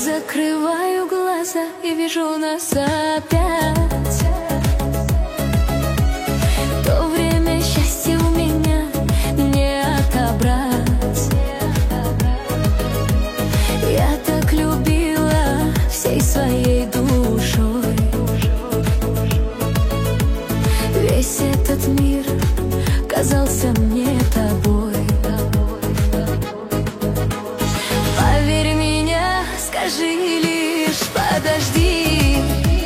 Закрываю глаза и вижу нас опять. То время счастья у меня не отобрать. Я так любила всей своей душой. Весь этот мир казался мне тобой. Поверь меня, скажи лишь подожди.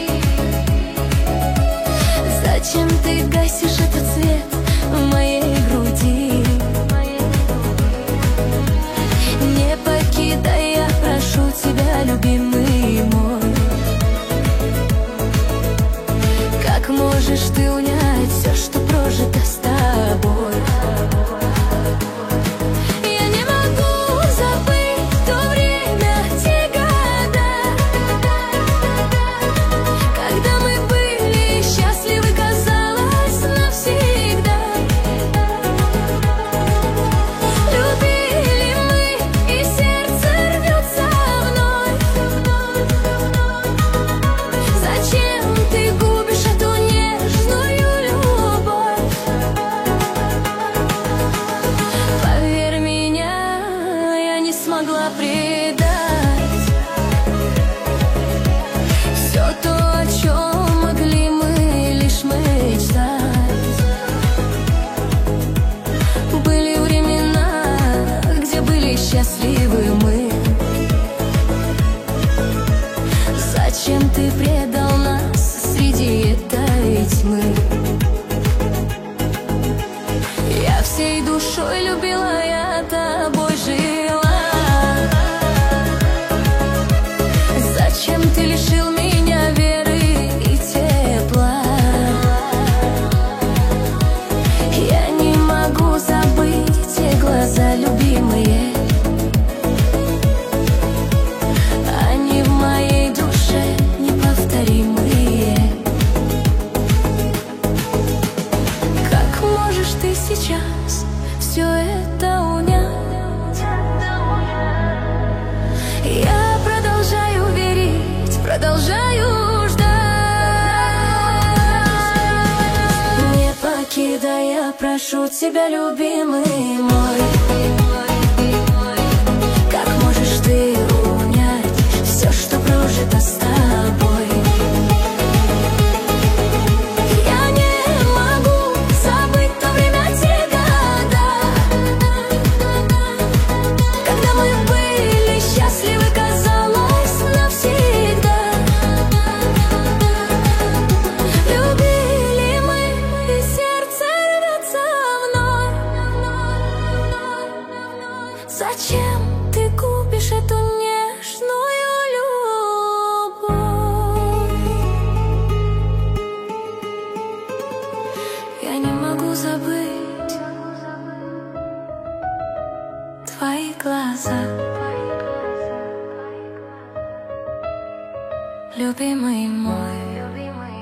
Зачем ты гасишь этот свет в моей груди? Не покидай, я прошу тебя, любимый мой. Как можешь ты унять все, что прожито с тобой? Я не могу забыть то время, те года, когда мы были счастливы, казалось, навсегда. Любили мы, и сердце рвется вновь. Зачем ты губишь эту нежную любовь? Поверь меня, я не смогла предать все то, о чем могли мы лишь мечтать. Были времена, где были счастливы мы. Зачем ты предал нас среди этой тьмы? Я всей душой любила, я тобой жила. Зачем ты лишил меня веры и тепла? Я не могу забыть те глаза, любимые. Они в моей душе неповторимые. Как можешь ты сейчас все это унять? Я продолжаю верить, продолжаю ждать. Не покидай, я прошу тебя, любимый мой. Как можешь ты унять все, что прожито с тобой? Я не могу забыть то время, те года, когда мы были счастливы, казалось, навсегда. Любили мы, и сердце рвется вновь. Зачем ты губишь эту нежную любовь? Я не могу забыть твои глаза, любимый мой.